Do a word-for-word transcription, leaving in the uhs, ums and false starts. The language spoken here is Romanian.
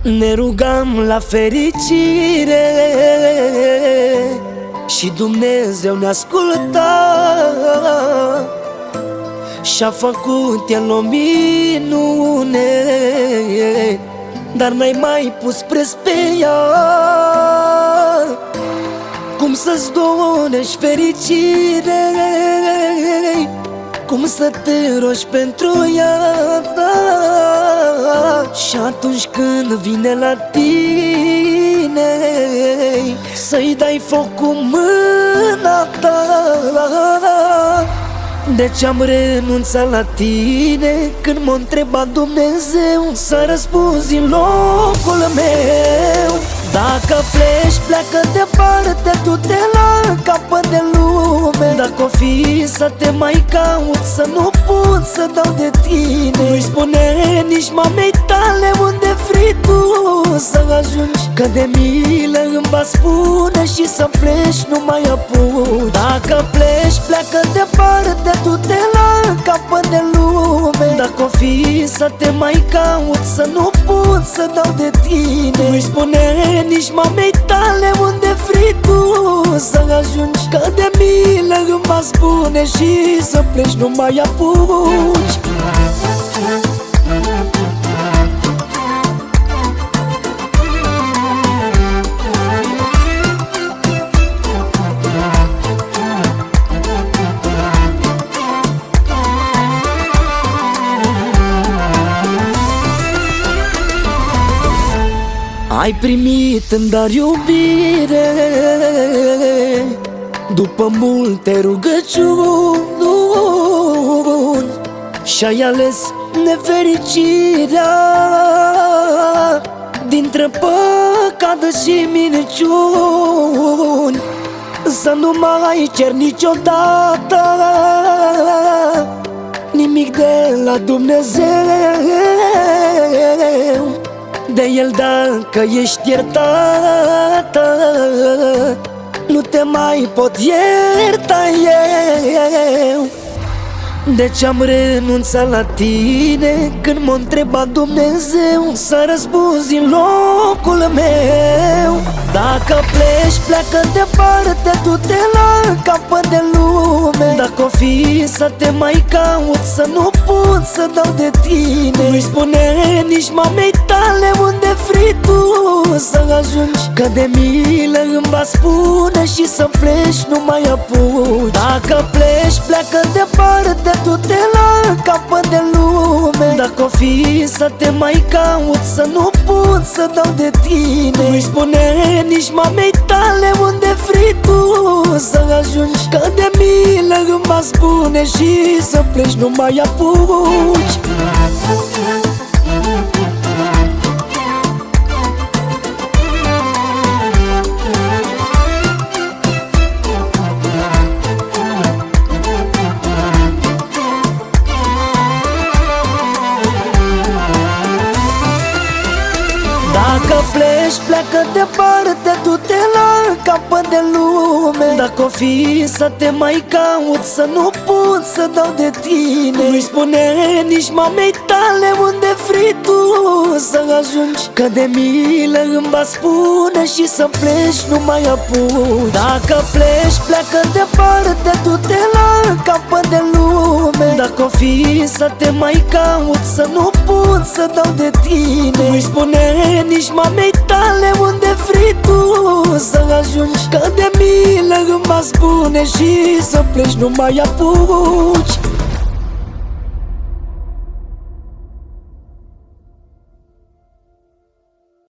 Ne rugam la fericire și Dumnezeu ne asculta și-a făcut El o minune, dar n-ai mai pus preț pe ea. Cum să-ți dorești fericire, cum să te rogi pentru ea, și atunci când vine la tine să-i dai foc cu mâna ta. De ce-am renunțat la tine când m-a întrebat Dumnezeu să răspunzi în locul meu? Dacă pleci, pleacă departe, du-te la capăt de lume. Dacă o fi să te mai caut, să nu pot să dau de tine. Nu-i spune nici mamei tale unde vrei tu să ajungi, că de milă îmi va spune și să pleci nu mai apuci. Dacă pleci, pleacă departe, du-te la capăt de lume. Dacă o fi să te mai caut, să nu pot să dau de tine. Nu-i spune nici mamei tale unde vrei tu să ajungi, că de milă îmi va spune și să pleci nu mai apuci. Ai primit în dar iubire după multe rugăciuni și-ai ales nefericirea dintre păcat și minciuni. Să nu mai cer niciodată nimic de la Dumnezeu, de El dacă ești iertată, nu te mai pot ierta eu. De ce-am renunțat la tine când m-a întrebat Dumnezeu să răspunzi în locul meu? Dacă pleci, pleacă departe, du-te la capăt de lume. Dacă o fi să te mai caut, să nu pot să dau de tine. Nu-i spune nici mamei tale unde vrei tu să ajungi, că de milă îmi va spune și să pleci nu mai apuci. Dacă pleci, pleacă departe, du-te la capăt de lume. Dacă o fi să te mai caut, să nu pot să dau de tine. Nu-i spune nici mamei tale unde vrei tu să ajungi, că de milă îmi va spune și să pleci nu mai apuci. Dacă pleci, pleacă departe, du-te la capăt de lume. Dacă o fi să te mai caut, să nu pot să dau de tine. Nu-i spune nici mamei tale unde vrei tu să ajungi, că de milă îmi va spune și să pleci nu mai apuci. Dacă pleci, pleacă departe, du-te la capăt de lume. Dacă o fi să te mai caut, să nu pot să dau de tine. Nu-i spune nici mamei tale unde vrei tu să ajungi, că de milă îmi va spune și să pleci nu mai apuci.